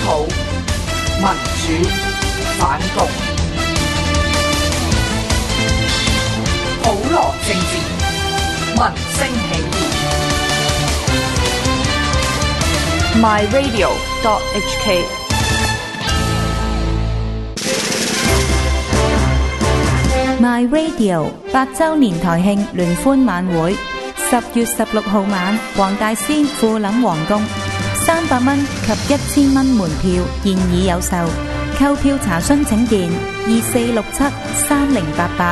普、民主、反共，普羅政治，民聲起義。 myradio.hk My Radio 8周年台慶聯歡晚會，10月16號晚，黃大仙富林皇宮，300蚊及1000蚊門票現已有售，購票查詢請電24673088。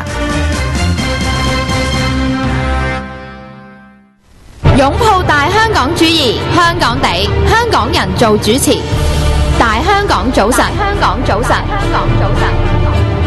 擁抱大香港主義，香港地，香港人做主持。大香港早晨，香港早晨，香港早晨。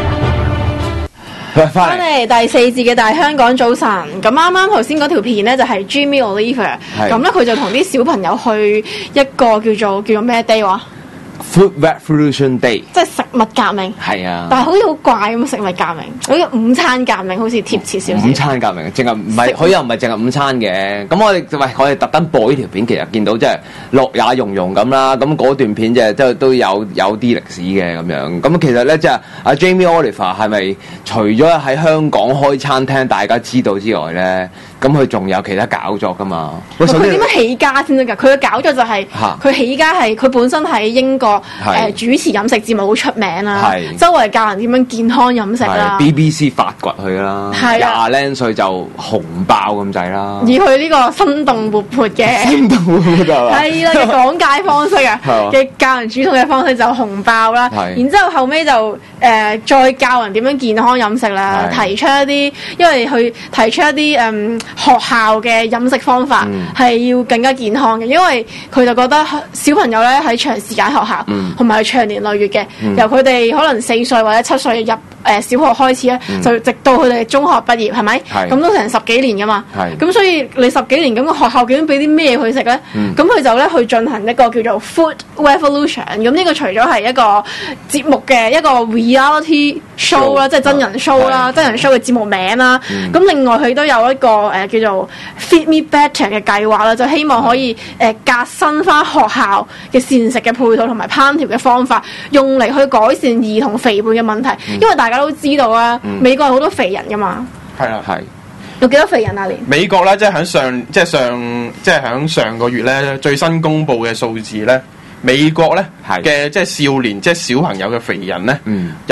翻嚟第4節嘅大香港早晨，咁啱啱頭先嗰條片咧就係 Jamie Oliver， 咁咧佢就同啲小朋友去一個叫做咩 day 話 Food Revolution Day， 即係食物革命。係啊，但係好似好怪咁食物革命，好似午餐革命，好似貼切少少。 午餐革命淨係唔係佢又唔係淨係午餐嘅。咁我哋特登播呢條片，其實見到即係樂也融融咁啦。咁嗰段片即係都有啲歷史嘅咁樣。咁其實咧即係阿 Jamie Oliver 係咪除咗喺香港開餐廳大家知道之外咧，咁佢仲有其他搞作噶嘛？ 佢點樣起家先得㗎？佢嘅搞作就係佢起家係佢本身喺英國主持飲食節目好出名啦，周圍教人點樣健康飲食啦。 BBC 發掘佢啦，20零歲就紅爆咁滯啦。 而佢呢個生動活潑嘅，係啦嘅講解方式啊，嘅教人煮餸嘅方式就紅爆啦。然之後尾就再教人點樣健康飲食啦，提出一啲，因為佢提出一啲學校嘅飲食方法係要更加健康嘅，因為佢就覺得小朋友咧喺長時間學校同埋長年累月嘅，由佢哋可能4歲或者7歲入小學開始咧，就直到佢哋中學畢業，係咪？咁都成10幾年噶嘛。咁所以你10幾年咁個學校究竟俾啲咩佢食咧？咁佢就咧去進行一個叫做 Food Revolution。咁呢個除咗係一個節目嘅一個 reality show 啦，即係真人 show 啦，真人 show 嘅節目名啦。咁另外佢都有一個叫做 Feed Me Better 嘅計劃啦，就希望可以革新翻學校嘅膳食嘅配套同埋烹調嘅方法，用嚟去改善兒童肥胖嘅問題。因為大家都知道啊，美國有好多肥人噶嘛。係啊，係。有幾多肥人啊？連美國咧，即係喺上個月咧最新公布嘅數字咧，美國咧嘅即係少年即係小朋友嘅肥人咧，有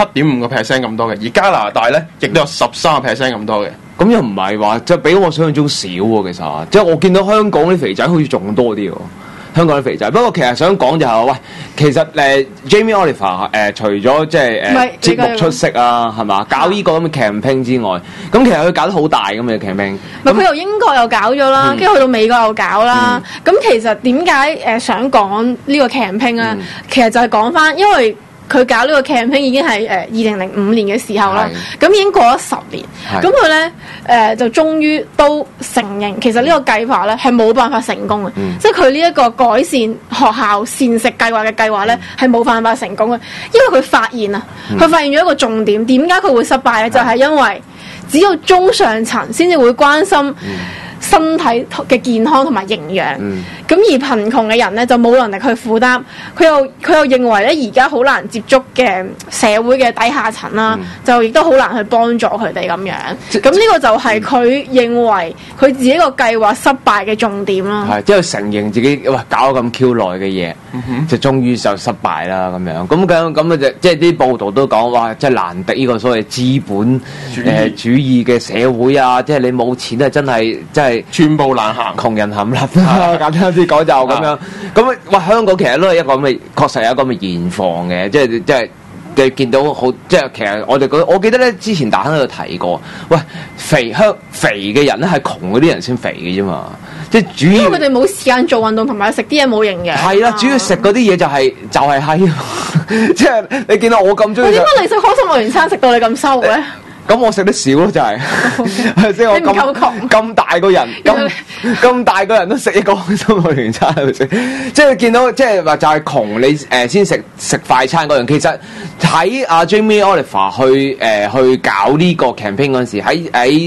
17.5% 咁多嘅，而加拿大咧亦都有13% 咁多嘅。 咁又唔係話即係比我想象中少喎，其實即係我見到香港啲肥仔好似仲多啲喎。香港啲肥仔，不過其實想講就係喂，其實Jamie Oliver 除咗即係節目出色啊，係嘛，搞呢個咁嘅 campaign 之外，咁其實佢搞得好大咁嘅 campaign。 佢由英國又搞咗啦，跟住去到美國又搞啦。咁其實點解想講呢個 campaign 咧？其實就係講翻，因為佢搞呢個 campaign 已經係2005年嘅時候啦，咁已經過咗10年，咁佢咧就終於都承認，其實呢個計劃咧係冇辦法成功嘅，即係佢呢一個改善學校膳食計劃嘅計劃咧係冇辦法成功嘅，因為佢發現啊，佢發現咗一個重點，點解佢會失敗咧？就係因為只有中上層先至會關心身體嘅健康同埋營養，咁而貧窮嘅人咧就冇能力去負擔，佢又認為咧而家好難接觸嘅社會嘅底下層啦，就亦都好難去幫助佢哋咁樣。咁呢個就係佢認為佢自己個計劃失敗嘅重點啦。 係，即係承認自己搞咗咁 Q 耐嘅嘢，就終於就失敗啦咁樣。咁就即係啲報道都講話，即係難敵呢個所謂資本主義嘅社會啊！即係你冇錢啊，真係寸步難行， 窮人冚笠。簡單啲講就咁樣。咁香港其實都係一個咁嘅，確實有一個咁嘅現況嘅，即係你見到好，即係其實我記得咧，之前大亨喺度提過，喂，肥嘅人咧係窮嗰啲人先肥嘅啫嘛，即係主要因為佢哋冇時間做運動同埋食啲嘢冇營養。 係啦，主要食嗰啲嘢就係閪，即係你見到我咁中意。 點解你食開心樂園餐食到你咁收嘅咧？ 咁我食得少咯，就係即係我咁大個人，咁大個人都食一個開心樂園餐，係咪先？即係見到即係話就係窮你先食快餐嗰樣。其實喺阿 Jamie Oliver 去搞呢個 campaign 嗰陣時，喺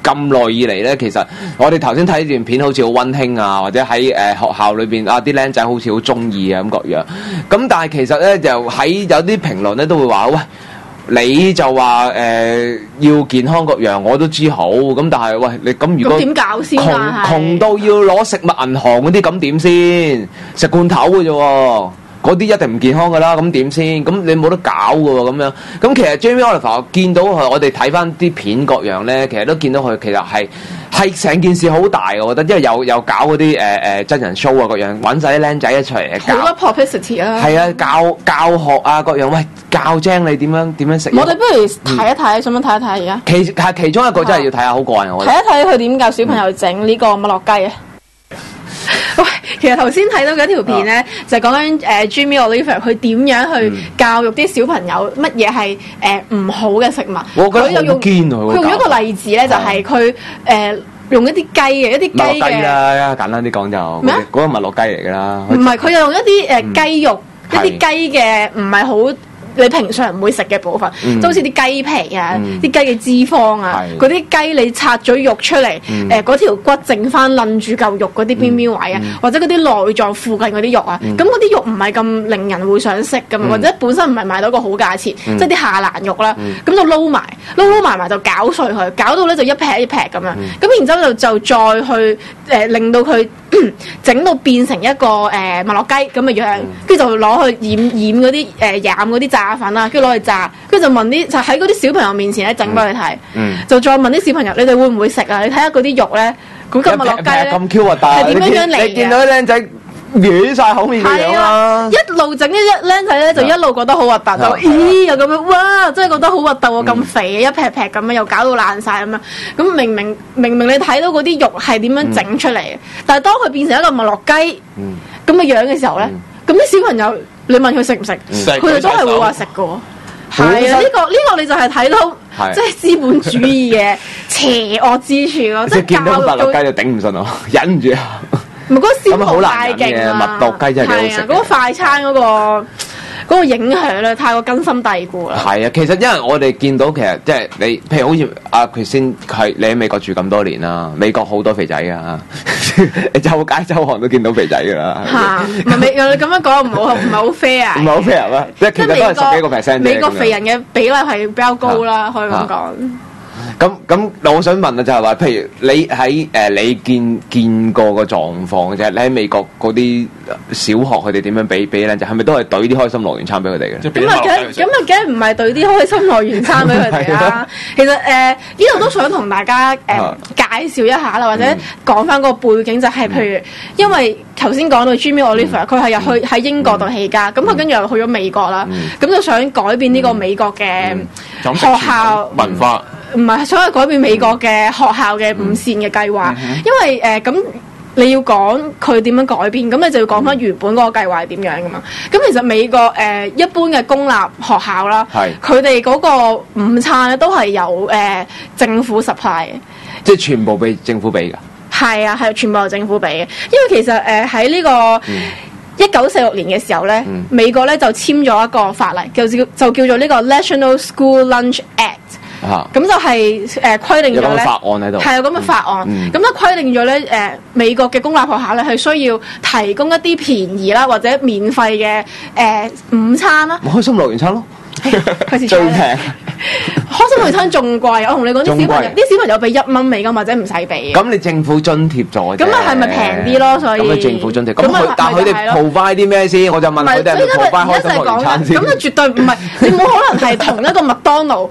咁耐以嚟咧，其實我哋頭先睇段片好似好溫馨啊，或者喺學校裏邊啊啲僆仔好似好中意啊咁各樣。咁但係其實咧就喺有啲評論咧都會話喂。你就話要健康各樣，我都知好咁，但係喂你咁如果點搞先啊？ 窮到要攞食物銀行嗰啲咁點先？食罐頭嘅啫喎，嗰啲一定唔健康噶啦，咁點先？咁你冇得搞嘅喎咁樣。咁其實 Jamie Oliver 見到佢，我哋睇翻啲片各樣咧，其實都見到佢其實係成件事好大嘅，我覺得，因為有搞嗰啲真人 show 啊各樣，揾晒啲僆仔一齊嚟搞。 好多 publicity 啦。 係啊，教學啊各樣，喂教精你點樣食。 我哋不如睇一睇，想唔想睇一睇而家？ 其中一個真係要睇下，好過癮我。 睇一睇佢點教小朋友整呢個麥樂雞啊！喂，其實頭先睇到嘅一條片咧，就講緊Jamie Oliver 佢點樣去教育啲小朋友乜嘢係唔好嘅食物。 我覺得好堅啊！ 佢用一個例子咧，就係佢用一啲雞嘅一啲雞嘅。 啦，簡單啲講就咩？嗰個麥樂雞嚟㗎啦。 唔係，佢又用一啲雞肉，一啲雞嘅唔係好。你平常唔會食嘅部分，就好似啲雞皮啊、啲雞嘅脂肪啊，嗰啲雞你拆咗肉出嚟，嗰條骨剩翻攆住嚿肉嗰啲邊邊位啊，或者嗰啲內臟附近嗰啲肉啊，咁嗰啲肉唔係咁令人會想食噶嘛，或者本身唔係賣到個好價錢，即係啲下欄肉啦，咁就撈埋就攪碎佢，攪到咧就一劈一劈咁樣，咁然之後就再去令到佢整到變成一個麥樂雞咁嘅樣，跟住就攞去染嗰啲染嗰啲炸粉啦，跟住攞去炸，跟住就問啲就喺嗰啲小朋友面前咧整俾佢睇，就再問啲小朋友：你哋會唔會食啊？你睇下嗰啲肉咧，嗰嚿麥樂雞咧咁 Q 核突， 係點樣嚟嘅？ 你見到啲僆仔歪晒口面嘅樣啦， 一路整一僆仔咧就一路覺得好核突，就咦又咁樣，哇！真係覺得好核突喎，咁肥一劈劈咁樣，又搞到爛晒咁樣。咁明明你睇到嗰啲肉係點樣整出嚟嘅，但係當佢變成一個麥樂雞咁嘅樣嘅時候咧，咁啲小朋友。你問佢食唔食，佢哋都係會話食嘅喎。係啊，呢個你就係睇到即係資本主義嘅邪惡之處咯。即係見到麥樂雞就頂唔順咯，忍唔住啊！ 唔係嗰個消耗太勁啊！ 麥樂雞真係幾好食。 嗰個快餐嗰個影響咧，太過根深蒂固啦。 係啊，其實因為我哋見到其實即係你，譬如好似阿佢先係你喺美國住咁多年啦，美國好多肥仔噶，你周街周巷都見到肥仔噶啦。 唔係你咁樣講唔係好 fair 啊？ 唔係好 fair 咩？即係其實都係10幾個%。 美國肥人嘅比例係比較高啦，可以咁講。 咁，我想問啊，就係話，譬如你喺你見過個狀況嘅啫，你喺美國嗰啲小學佢哋點樣俾僆仔，係咪都係懟啲開心樂園餐俾佢哋嘅？ 咁啊，梗係唔係懟啲開心樂園餐俾佢哋啦？其實呢度都想同大家介紹一下啦，或者講翻個背景，就係譬如因為頭先講到 Jamie Oliver，佢係入去喺英國度起家，咁佢跟住又去咗美國啦，咁就想改變呢個美國嘅學校文化。 唔係，所以改變美國嘅學校嘅午膳嘅計劃，因為咁你要講佢點樣改變，咁你就要講翻原本嗰個計劃係點樣噶嘛。咁其實美國一般嘅公立學校啦，佢哋嗰個午餐咧都係由政府 supply 嘅， 即係全部俾政府俾㗎。 係啊，係全部由政府俾嘅，因為其實喺呢個1946年嘅時候咧，美國咧就簽咗一個法例，就叫做呢個 National School Lunch Act。咁就係規定咗咧，有個法案喺度，係有咁嘅法案。咁就規定咗咧，美國嘅公立學校咧係需要提供一啲便宜啦，或者免費嘅午餐啦。 開心樂園餐咯，最平。 開心樂園餐仲貴，我同你講啲小朋友俾1蚊美金或者唔使俾。 咁你政府津貼咗， 咁啊係咪平啲咯？所以咁政府津貼，但係佢哋 provide 啲咩先？我就問佢哋 provide 開心樂園餐先。 咁啊絕對唔係，你冇可能係同一個麥當勞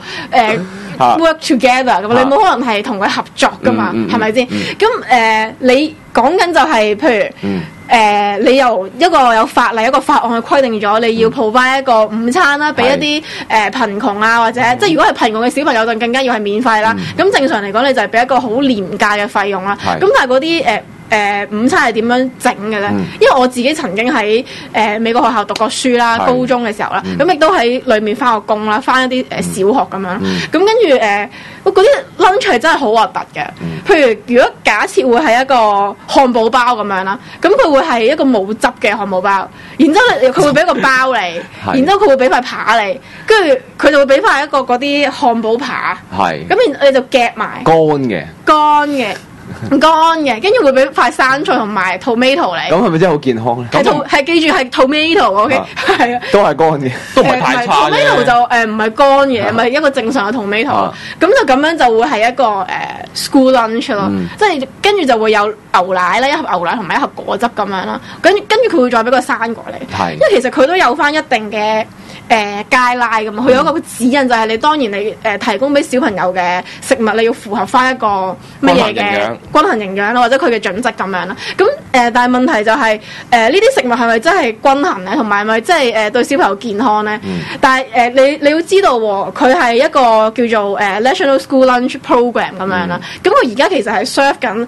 work together 咁，你冇可能係同佢合作噶嘛，係咪先？咁你講緊就係譬如你由一個有法例一個法案去規定咗，你要 provide 一個午餐啦，俾一啲貧窮啊，或者即係如果係貧窮嘅小朋友，就更加要係免費啦。咁正常嚟講，你就係俾一個好廉價嘅費用啦。咁但係嗰啲午餐係點樣整嘅咧？因為我自己曾經喺美國學校讀過書啦，高中嘅時候啦，咁亦都喺裏面翻過工啦，翻一啲小學咁樣。咁跟住嗰啲 lunch 係真係好核突嘅。譬如如果假設會係一個漢堡包咁樣啦，咁佢會係一個冇汁嘅漢堡包，然之後佢會俾個包你，然之後佢會俾塊扒你，跟住佢就會俾塊一個嗰啲漢堡扒，咁你就夾埋乾嘅。乾嘅，跟住會俾塊生菜同埋 tomato 嚟。咁係咪真係好健康咧？係記住係 tomato，OK， 係啊， 都係乾嘅，都唔係太差嘅。 tomato 就唔係乾嘅，唔係一個正常嘅 tomato。咁就咁樣就會係一個school lunch 咯，即係跟住就會有牛奶啦，一盒牛奶同埋一盒果汁咁樣啦。跟住佢會再俾個生果你，因為其實佢都有翻一定嘅guideline 㗎嘛，佢有一個指引就係你當然你提供俾小朋友嘅食物，你要符合翻一個乜嘢嘅均衡營養啦，或者佢嘅準則咁樣啦。咁但係問題就係呢啲食物係咪真係均衡咧？同埋係咪真係對小朋友健康咧？但係你要知道喎，佢係一個叫做National School Lunch Program 咁樣啦。咁佢而家其實係 serve 緊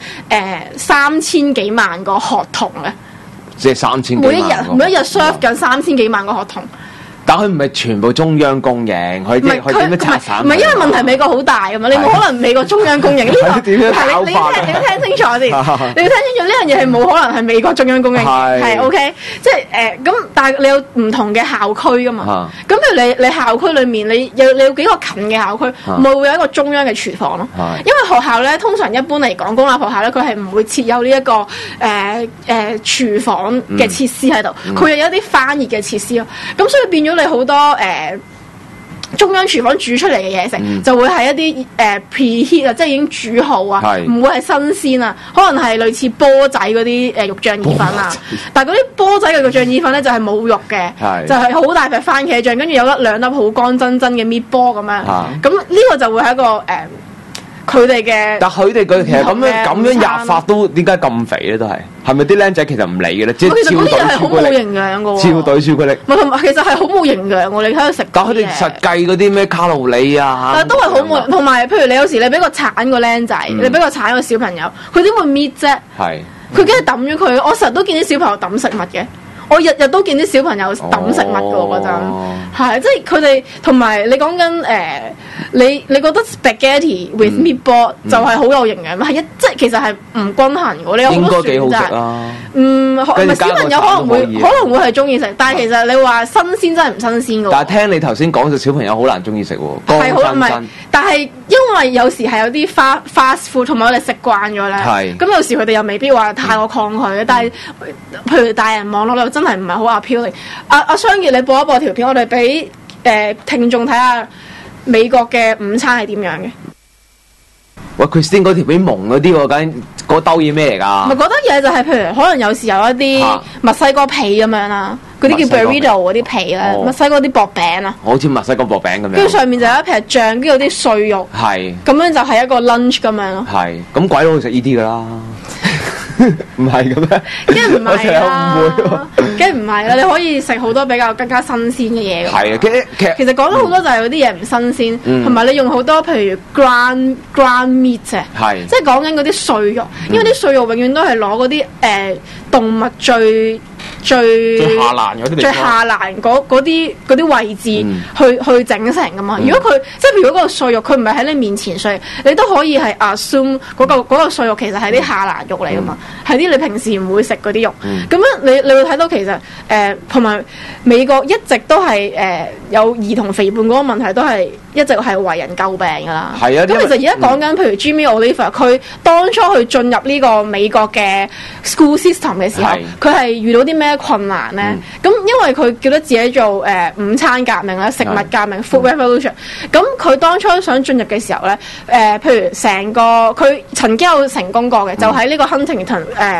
3000幾萬個學童嘅， 即係3000幾萬每一日 serve 緊3000幾萬個學童。 但佢唔係全部中央供應，佢點樣拆散？ 唔係因為問題美國好大㗎嘛，你冇可能美國中央供應呢個點樣搞法？ 你要聽清楚先，你要聽清楚呢樣嘢係冇可能係美國中央供應，係 OK， 即係咁，但係你有唔同嘅校區㗎嘛？咁譬如你校區裡面你有幾個近嘅校區，咪會有一個中央嘅廚房咯。因為學校咧通常一般嚟講，公立學校咧佢係唔會設有呢一個廚房嘅設施喺度，佢又有一啲翻熱嘅設施咯。咁所以變咗。你好多中央廚房煮出嚟嘅嘢食，就會係一啲preheat 啊，即係已經煮好啊，唔會係新鮮啊，可能係類似波仔嗰啲肉醬意粉啊，但係嗰啲波仔嘅肉醬意粉咧就係冇肉嘅，就係好大塊番茄醬，跟住有兩粒好乾真真嘅 meatball 咁樣，咁呢個就會係一個佢哋嘅， 但佢哋其實咁樣入法都點解咁肥咧？都係咪啲僆仔其實唔理嘅咧？即係超隊係好冇營養嘅喎， 超隊朱古力。 唔係同埋其實係好冇營養喎，你喺度食。 但佢哋實計嗰啲咩卡路里啊， 但都係好冇。同埋譬如你有時你俾個橙個僆仔，你俾個橙個小朋友，佢點會搣啫？係，佢梗係抌咗佢。我成日都見啲小朋友抌食物嘅。我日日都見啲小朋友抌食物㗎喎，嗰陣係即係佢哋同埋你講緊你覺得 spaghetti with meatball 就係好有營養，係即係其實係唔均衡嘅，你有好多選擇。小朋友可能會係中意食，但係其實你話新鮮真係唔新鮮嘅。 但係聽你頭先講就小朋友好難中意食喎， 係好唔係？但係因為有時係有啲 fast food 同埋我哋食慣咗咧，咁有時佢哋又未必話太過抗拒嘅。但係譬如大人網絡又真係唔係好 appealing。阿雙傑，你播一播條片，我哋俾聽眾睇下美國嘅午餐係點樣嘅。 喂，Christine嗰條片蒙嗰啲喎，究竟嗰兜嘢咩嚟㗎？ 唔係嗰兜嘢就係譬如可能有時有一啲墨西哥皮咁樣啦，嗰啲叫 burrito 嗰啲皮咧，墨西哥啲薄餅啊， 好似墨西哥薄餅咁樣。 跟住上面就有一撇醬，跟住有啲碎肉，係咁樣就係一個 lunch 咁樣咯。係咁鬼佬會食呢啲㗎啦。唔係嘅咩？梗係唔係啦，梗係唔係啦！你可以食好多比較更加新鮮嘅嘢。係啊，其實講咗好多就係嗰啲嘢唔新鮮，同埋你用好多譬如 ground meat 啊，即係講緊嗰啲碎肉，因為啲碎肉永遠都係攞嗰啲動物最下欄嗰啲位置去整成噶嘛。如果佢即係如果嗰個碎肉佢唔係喺你面前碎，你都可以係 assume 嗰個碎肉其實係啲下欄肉嚟噶嘛，係啲你平時唔會食嗰啲肉。咁樣你會睇到其實同埋美國一直都係有兒童肥胖嗰個問題都係一直係為人詬病噶啦。係啊，咁其實而家講緊譬如 Jamie Oliver 佢當初去進入呢個美國嘅 school system 嘅時候，佢係遇到啲咩困難咧？咁因為佢叫得自己做午餐革命啦、食物革命 （Food Revolution）。咁佢當初想進入嘅時候咧，譬如成個佢曾經有成功過嘅，就喺呢個 Huntington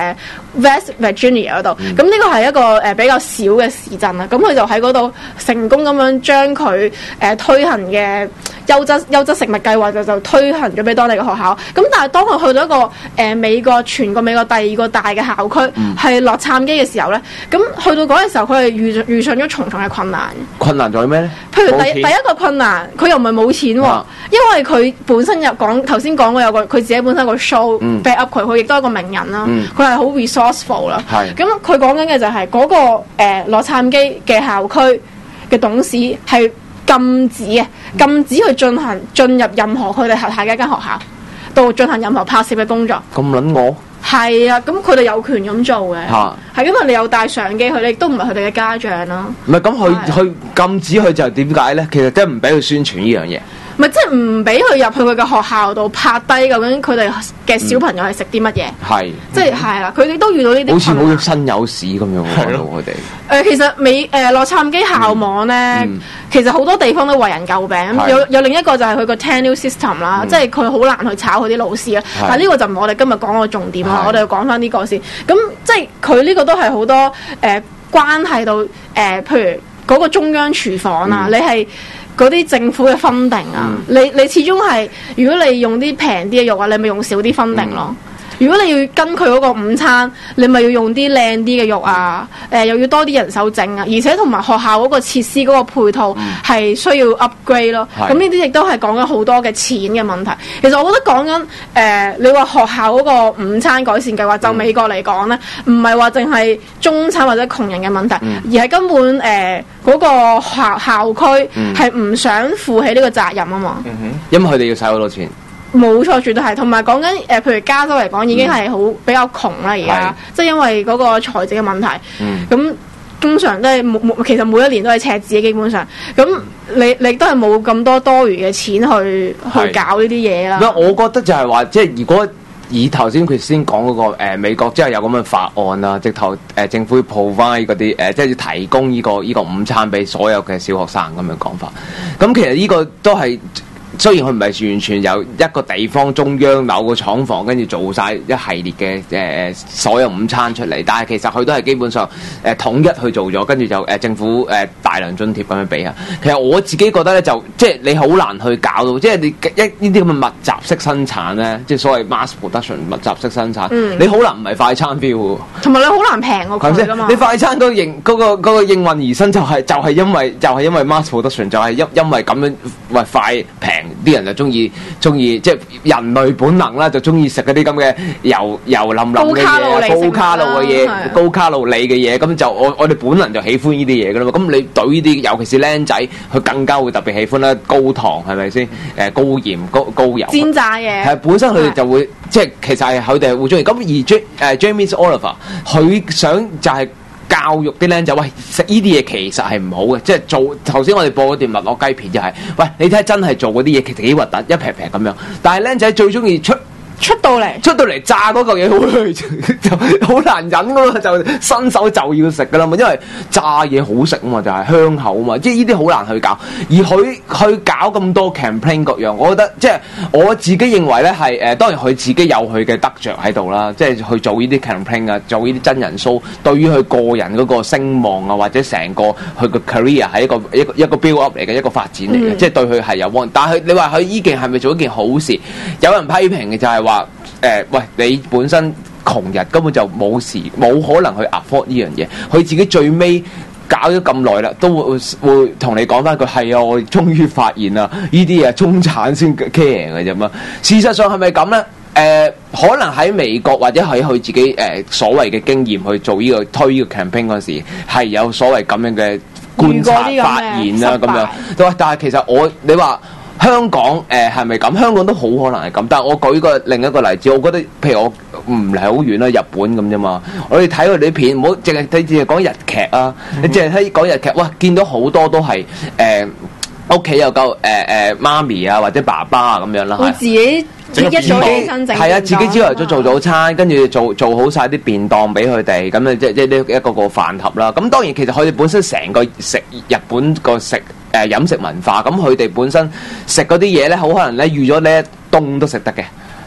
West Virginia 嗰度。咁呢個係一個比較小嘅市鎮啦。咁佢就喺嗰度成功咁樣將佢推行嘅優質食物計劃就推行咗俾當地嘅學校。咁但係當佢去到一個全個美國第二個大嘅校區係洛杉磯嘅時候咧，咁去到嗰個時候佢係遇上咗重重嘅困難。 困難在咩咧？ 譬如第一個困難，佢又唔係冇錢喎，因為佢本身頭先講過有佢自己本身個 show back up 佢亦都係一個名人啦，佢係好 resourceful 啦。咁佢講緊嘅就係嗰個洛杉磯嘅校區嘅董事係禁止佢進入任何佢哋轄下嘅一間學校度進行任何拍攝嘅工作。 咁撚我？ 係啊，咁佢哋有權咁做嘅，係因為你有帶相機，佢哋亦都唔係佢哋嘅家長啦。 唔係咁，佢禁止佢就點解咧？其實真係唔俾佢宣傳呢樣嘢。 唔係即係唔俾佢入去佢嘅學校度拍低究竟佢哋嘅小朋友係食啲乜嘢。係，即係係啦，佢哋都遇到呢啲。好似好似身有屎咁樣喎，到佢哋。其實洛杉磯校網咧，其實好多地方都為人詬病。有另一個就係佢個 tenure system 啦，即係佢好難去炒佢啲老師啊。但係呢個就唔係我哋今日講個重點啦，我哋講翻呢個先。咁即係佢呢個都係好多關係到譬如嗰個中央廚房啊，你係。嗰啲政府嘅分定啊，你始終係，如果你用啲平啲嘅肉啊，你咪用少啲分定咯。如果你要跟佢嗰個午餐，你咪要用啲靚啲嘅肉啊，又要多啲人手整啊，而且同埋學校嗰個設施嗰個配套係需要 upgrade 咯。咁呢啲亦都係講緊好多嘅錢嘅問題。其實我覺得講緊你話學校嗰個午餐改善計劃，就美國嚟講咧，唔係話淨係中產或者窮人嘅問題，而係根本嗰個校區係唔想負起呢個責任啊嘛。 因為佢哋要使好多錢。 冇錯，絕對係。同埋講緊譬如加州嚟講，已經係比較窮啦，而家即係因為嗰個財政嘅問題。咁通常都係其實每一年都係赤字，基本上。咁你都係冇咁多餘嘅錢去搞呢啲嘢啦。 我覺得就係話，即係如果以頭先佢先講嗰個美國，即係有咁嘅法案啦，直頭政府要 provide 嗰啲即係要提供呢個午餐俾所有嘅小學生咁樣講法。咁其實呢個都係。雖然佢唔係完全由一個地方中央某個廠房跟住做晒一系列嘅所有午餐出嚟，但係其實佢都係基本上統一去做咗，跟住就政府大量津貼咁樣俾啊。其實我自己覺得咧，就即係你好難去搞到，即係你呢啲咁嘅密集式生產咧，即係所謂 mass production 密集式生產，你好難唔係快餐 feel 喎。 同埋你好難平過佢㗎嘛。 你快餐嗰個應運而生就係因為 mass production 就係因為咁樣快平。啲人就中意即係人類本能啦，就中意食嗰啲咁嘅油淋淋嘅嘢、高卡路嘅嘢、高卡路里嘅嘢，咁就我哋本能就喜歡呢啲嘢噶啦嘛。咁你對呢啲，尤其是僆仔，佢更加會特別喜歡啦。高糖係咪先？高鹽、高油、 煎炸嘢係本身佢哋就會即係其實係佢哋會中意。咁而Jamie Oliver 佢想就係。教育啲僆仔，喂，食呢啲嘢其實係唔好嘅，即係做頭先我哋播嗰段麥樂雞片就係，喂，你睇真係做嗰啲嘢其實幾核突，一撇撇咁樣，但係僆仔最中意出到嚟炸嗰嚿嘢，就好難忍噶嘛，就伸手就要食噶啦嘛，因為炸嘢好食啊嘛，就係香口啊嘛，即係呢啲好難去搞。而佢去搞咁多 campaign 各樣，我覺得即係我自己認為咧係當然佢自己有佢嘅得着喺度啦，即係去做呢啲 campaign 啊，做呢啲真人 show，對於佢個人嗰個聲望啊，或者成個佢個 career 係一個 build up 嚟嘅一個發展嚟嘅，即係對佢係有幫。但係你話佢呢件係咪做一件好事？有人批評嘅就係話。喂，你本身窮人根本就冇可能去 afford 呢樣嘢。佢自己最尾搞咗咁耐啦，都會同你講翻句係啊，我終於發現啦，呢啲嘢中產先 care 嘅啫嘛。事實上係咪咁咧？可能喺美國或者喺佢自己所謂嘅經驗去做推呢個 campaign 嗰時，係有所謂咁樣嘅觀察發現啦咁樣。但係其實你話。香港係咪咁？香港都好可能係咁，但係我舉另一個例子，我覺得譬如我唔係好遠啦，日本咁啫嘛。我哋睇佢哋啲片，唔好淨係講日劇啊！你淨係睇講日劇，哇！見到好多都係屋企有個媽咪啊或者爸爸啊咁樣啦， 會自己一早起身整， 係啊，自己朝頭早做早餐，跟住做好晒啲便當俾佢哋，咁啊即係呢一個飯盒啦。咁當然其實佢哋本身成個食日本個飲食文化，咁佢哋本身食嗰啲嘢咧，好可能咧預咗呢一冬都食得嘅。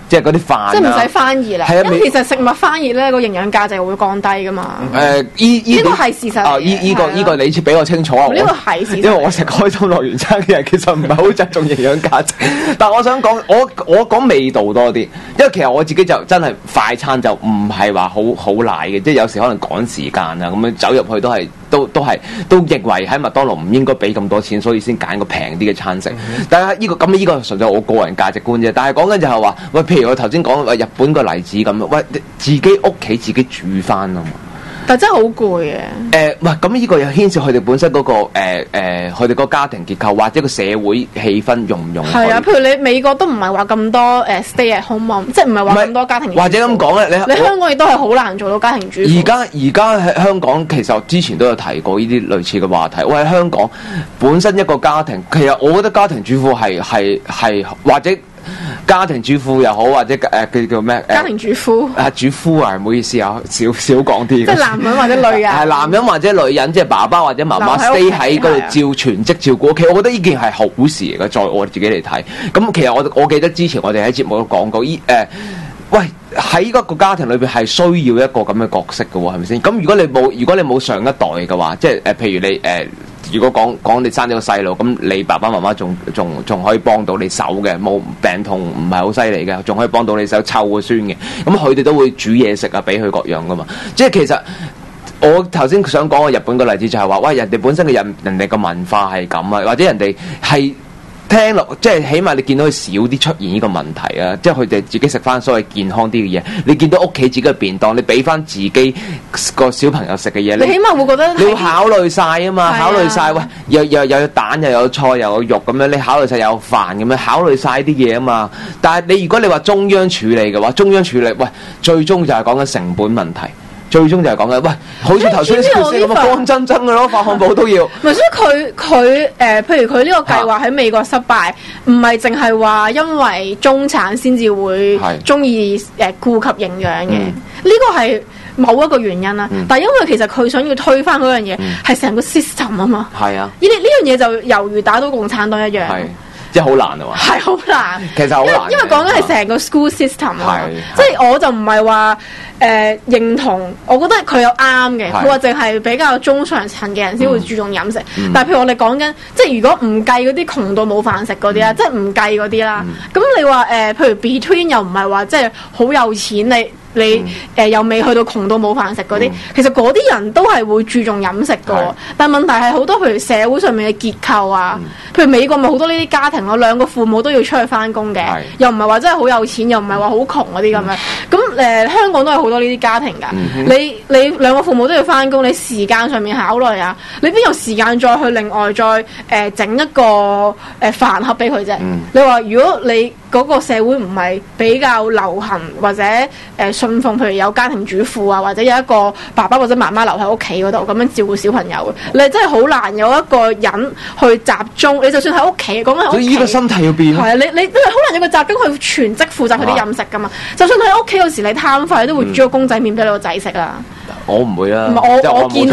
即係嗰啲飯， 即係唔使翻熱啦。係啊，因為其實食物翻熱咧，個營養價值會降低噶嘛。呢個係事實。哦， 呢個你俾我清楚啊。 呢個係事實。 因為我食開心樂園餐嘅人，其實唔係好着重營養價值。但係我想講，我講味道多啲，因為其實我自己就真係快餐就唔係話好賴嘅，即係有時可能趕時間啊，咁樣走入去都認為喺麥當勞唔應該俾咁多錢，所以先揀個平啲嘅餐食。但係呢個純粹我個人價值觀啫。但係講緊就係話，喂，譬如我頭先講日本個例子咁，喂，自己屋企自己煮翻啊嘛。 但真係好攰嘅。 喂，咁呢個又牽涉佢哋本身嗰個佢哋個家庭結構或者個社會氣氛容唔容許？ 係啊，譬如你美國都唔係話咁多stay at home mom，即係唔係話咁多家庭主婦。 或者咁講咧，你香港亦都係好難做到家庭主婦。 而家喺香港，其實之前都有提過呢啲類似嘅話題。喂，喺香港本身一個家庭，其實我覺得家庭主婦係或者。家庭主婦又好，或者叫咩？ 家庭主夫主夫啊，唔好意思啊，少講啲。 即係男人或者女人。 係男人或者女人，即係爸爸或者媽媽 stay 喺嗰度照全職照顧屋企，我覺得呢件係好事嚟嘅。在我自己嚟睇，咁其實我記得之前我哋喺節目都講過，喂，喺一個家庭裏邊係需要一個咁嘅角色嘅喎，係咪先？咁如果你冇上一代嘅話，即係譬如你如果講你生咗個細路，咁你爸爸媽媽仲可以幫到你手嘅，冇病痛唔係好犀利嘅，仲可以幫到你手湊個孫嘅，咁佢哋都會煮嘢食啊，俾佢各樣噶嘛。即係其實我頭先想講嘅日本個例子就係話，喂，人哋本身嘅人哋個文化係咁啊，或者人哋係。聽落即係起碼你見到佢少啲出現呢個問題啊！即係佢哋自己食翻所謂健康啲嘅嘢，你見到屋企自己嘅便當，你俾翻自己個小朋友食嘅嘢， 你起碼會覺得你會考慮晒啊嘛，考慮晒喂，又有蛋又有菜又有肉咁樣，你考慮晒有飯咁樣，考慮晒啲嘢啊嘛。但係你如果你話中央處理嘅話，中央處理喂，最終就係講緊成本問題。最終就係講緊，喂，好似頭先咁乾爭爭嘅咯，發漢堡都要。 唔係，所以佢譬如佢呢個計劃喺美國失敗，唔係淨係話因為中產先至會中意顧及營養嘅，呢個係某一個原因啦。但係因為其實佢想要推翻嗰樣嘢，係成個 system 啊嘛。 係啊， 呢樣嘢就猶如打倒共產黨一樣。 即係好難啊嘛，係好難， 其實好難， 因為講緊係成個 school system 啊，即係我就唔係話認同，我覺得佢有啱嘅，佢話淨係比較中上層嘅人先會注重飲食，但係譬如我哋講緊，即係如果唔計嗰啲窮到冇飯食嗰啲啦，即係唔計嗰啲啦，咁你話譬如 between 又唔係話即係好有錢你又未去到窮到冇飯食嗰啲，其實嗰啲人都係會注重飲食㗎，但係問題係好多譬如社會上面嘅結構啊，譬如美國咪好多呢啲家庭咯，兩個父母都要出去返工嘅，又唔係話真係好有錢，又唔係話好窮嗰啲咁樣，咁香港都係好多呢啲家庭㗎，你兩個父母都要返工，你時間上面考慮啊，你邊有時間再去另外再整一個飯盒俾佢啫？你話如果你嗰個社會唔係比較流行或者信奉，譬如有家庭主婦啊，或者有一個爸爸或者媽媽留喺屋企嗰度咁樣照顧小朋友，你真係好難有一個人去集中。你就算喺屋企，講緊喺屋企，所以呢個心態要變。 係啊，你好難有個集中去全職負責佢啲飲食噶嘛。就算喺屋企有時你貪快，都會煮個公仔麵俾你個仔食啊。 我唔會啊， 我見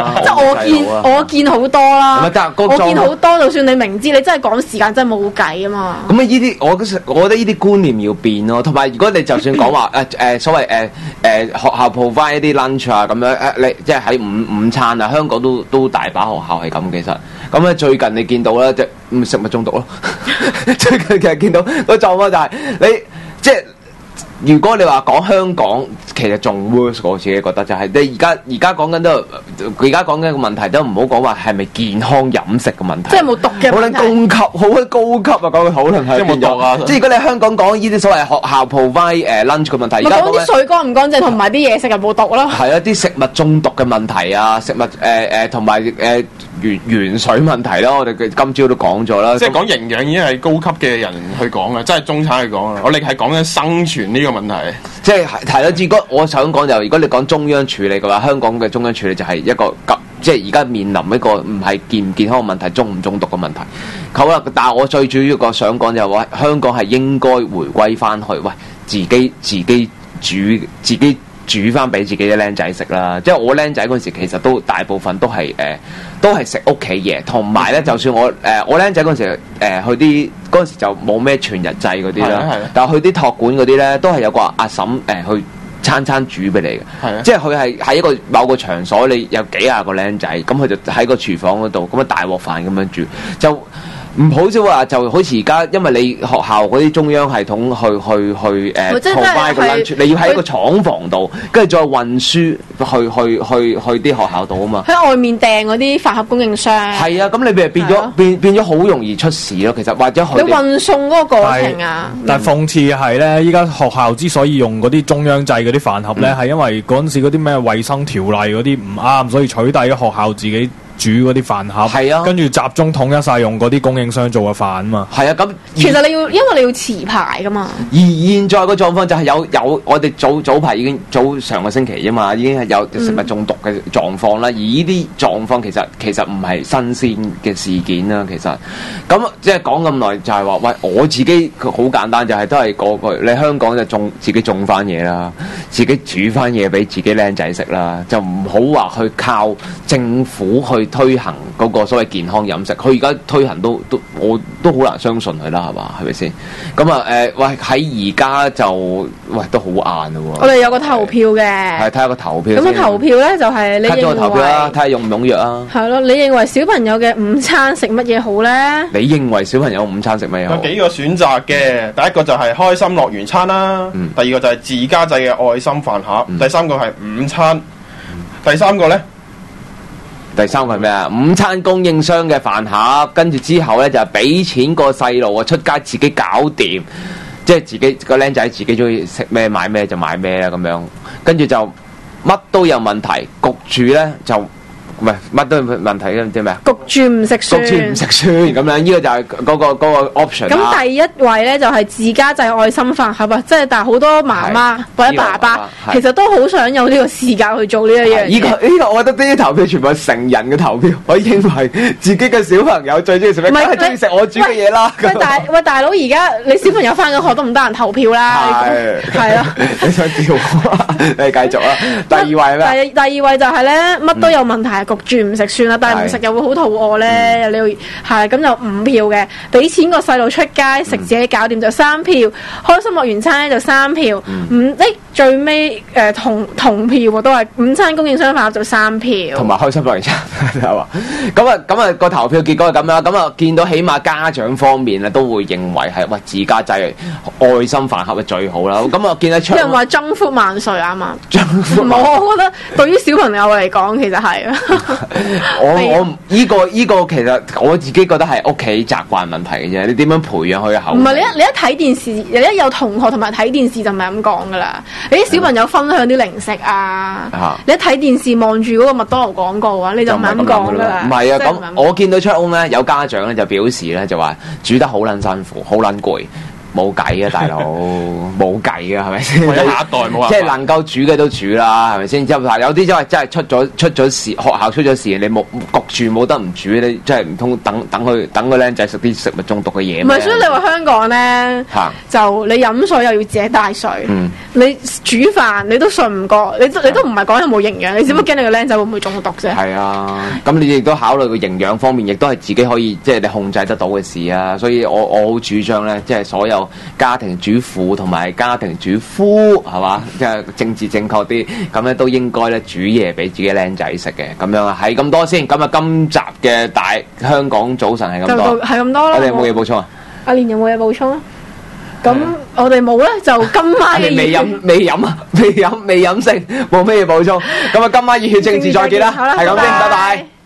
好多啦。我見好多，就算你明知你真係趕時間，真係冇計啊嘛。 咁呢啲我覺得呢啲觀念要變咯。同埋如果你就算講話所謂學校 provide 一啲 lunch 啊咁樣你即係喺午餐啊，香港都大把學校係咁其實。咁咧最近你見到咧，即係食物中毒咯。最近其實見到個狀況就係你即係。如果你話講香港，其實仲 worse，我自己覺得就係你而家講緊都，而家講緊個問題都唔好講話係咪健康飲食嘅問題， 即係冇毒嘅問題。 好撚供給，好撚高級啊！講嘅討論係變咗，即係如果你喺香港講呢啲所謂學校 provide lunch 嘅問題，而家講啲水乾唔乾淨同埋啲嘢食係冇毒咯。 係啊，啲食物中毒嘅問題啊，食物同埋原水問題咯，我哋今朝都講咗啦。 即係講營養已經係高級嘅人去講啦，即係中產去講啦。我哋係講緊生存呢個問題。 即係提到，如果我想講就，如果你講中央處理嘅話，香港嘅中央處理就係一個即係而家面臨一個唔係健唔健康嘅問題，中唔中毒嘅問題。好啦，但係我最主要個想講就係話，香港係應該回歸翻去，喂，自己煮煮翻俾自己啲僆仔食啦。即係我僆仔嗰陣時，其實都大部分都係食屋企嘢，同埋咧，就算我僆仔嗰陣時去啲嗰陣時就冇咩全日制嗰啲啦，但係去啲託管嗰啲咧，都係有個阿嬸去餐煮俾你嘅，即係佢係喺一個某個場所，你有幾廿個僆仔，咁佢就喺個廚房嗰度，咁樣大鑊飯咁樣煮就。唔好少話，就好似而家，因為你學校嗰啲中央系統去provide個 lunch，你要喺個廠房度，跟住再運輸去啲學校度啊嘛。 喺外面訂嗰啲飯盒供應商。係啊，咁你變咗好容易出事咯。其實或者佢你運送嗰個過程啊。 但係諷刺係咧，依家學校之所以用嗰啲中央製嗰啲飯盒咧，係因為嗰陣時嗰啲咩衛生條例嗰啲唔啱，所以取締咗學校自己煮嗰啲飯盒，跟住集中統一晒用嗰啲供應商做嘅飯啊嘛。 係啊，咁其實因為你要持牌噶嘛。 而現在個狀況就係有我哋早排已經上個星期啫嘛，已經係有食物中毒嘅狀況啦。而呢啲狀況其實唔係新鮮嘅事件啦。其實咁即係講咁耐就係話，喂，我自己好簡單就係都係嗰句，你香港就自己種翻嘢啦，自己煮翻嘢俾自己僆仔食啦，就唔好話去靠政府去推行嗰個所謂健康飲食，佢而家推行我都好難相信佢啦，係嘛？係咪先？咁啊喂，喺而家就都好晏咯喎。 我哋有個投票嘅， 係睇下個投票。咁個投票咧就係你認為？投票啦， 睇下踴唔踴躍啊？係咯，你認為小朋友嘅午餐食乜嘢好咧？ 你認為小朋友午餐食乜嘢好？ 有幾個選擇嘅，第一個就係開心樂園餐啦，第二個就係自家製嘅愛心飯盒，第三個係午餐，第三個咧？ 第三個係咩啊？午餐供應商嘅飯盒，跟住之後咧就係俾錢個細路啊，出街自己搞掂，即係自己個僆仔自己中意食咩買咩就買咩啦咁樣，跟住就乜都有問題，焗住咧就唔係乜都有問題嘅，唔知咩啊？ 焗住唔食蒜， 焗住唔食蒜咁樣，呢個就係嗰個 option。 咁第一位咧就係自家製愛心飯盒啊，即係但係好多媽媽或者爸爸其實都好想有呢個時間去做呢一樣嘢。 呢個我覺得呢啲投票全部係成人嘅投票，我認為自己嘅小朋友最中意食咩？梗係中意食我煮嘅嘢啦。 喂大佬，而家你小朋友翻緊學都唔得閒投票啦。係咯。 你想調？你繼續啦。第二位咩？ 第二位就係咧，乜都有問題，焗住唔食蒜啦，但係唔食又會好肚餓咧。你要係咁就5票嘅，俾錢個細路出街食自己搞掂就3票，開心樂園餐咧就3票，最尾同票喎，都係午餐供應商飯盒就3票， 同埋開心樂園餐係嘛？咁啊個投票結果係咁啦，咁啊見到起碼家長方面咧都會認為係自家製愛心飯盒係最好啦。咁啊見得出有人話中福萬歲啊嘛，冇，我覺得對於小朋友嚟講其實係啊。 我呢個其實我自己覺得係屋企習慣問題嘅啫，你點樣培養佢嘅口味？ 唔係你一睇電視，你一有同學同埋睇電視就唔係咁講噶啦。你啲小朋友分享啲零食啊，你一睇電視望住嗰個麥當勞廣告啊，你就唔係咁講噶啦。 唔係啊，咁我見到出屋咧有家長咧就表示咧就話煮得好撚辛苦，好撚攰。冇計啊，大佬，冇計啊，係咪先？ 下一代冇即係能夠煮嘅都煮啦，係咪先？之後有啲真係出咗事，學校出咗事，你冇焗住冇得唔煮，你真係唔通等個僆仔食啲食物中毒嘅嘢咩？ 唔係，所以你話香港咧，就你飲水又要自己帶水，你煮飯你都信唔過，你都唔係講有冇營養，你只不過驚你個僆仔會唔會中毒啫？ 係啊，咁你亦都考慮個營養方面，亦都係自己可以即係你控制得到嘅事啊。所以我好主張咧，即係所有家庭主婦同埋家庭主夫係嘛，即係政治正確啲，咁咧都應該咧煮嘢俾自己僆仔食嘅，咁樣啊，係咁多先。咁啊，今集嘅大香港早晨係咁多， 係咁多啦。 我哋有冇嘢補充啊？ 阿蓮有冇嘢補充啊？咁我哋冇咧，就今晚嘅未飲勝，冇咩嘢補充。咁啊，今晚熱血政治再見啦，係咁先，拜拜。